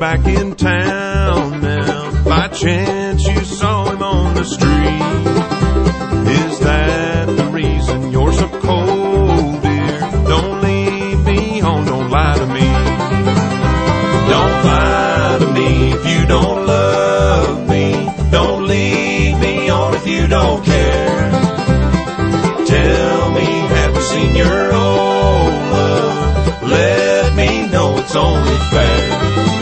back in town now. By chance you saw him on the street. Is that the reason you're so cold, dear? Don't leave me on, don't lie to me. Don't lie to me if you don't love me. Don't leave me on if you don't care. Tell me, have you seen your old love? Let me know it's only fair.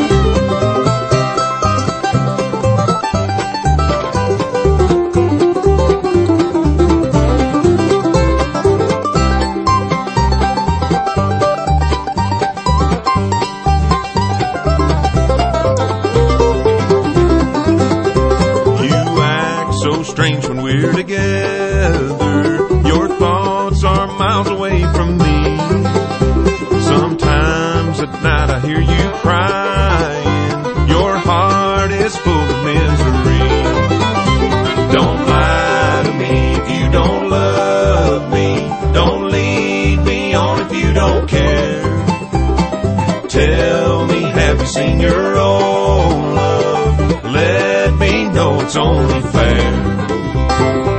Strange when we're together. Your thoughts are miles away from me. Sometimes at night I hear you crying. Your heart is full of misery. Don't lie to me if you don't love me. Don't lead me on if you don't care. Tell me, have you seen your old love? Let me know it's only fair.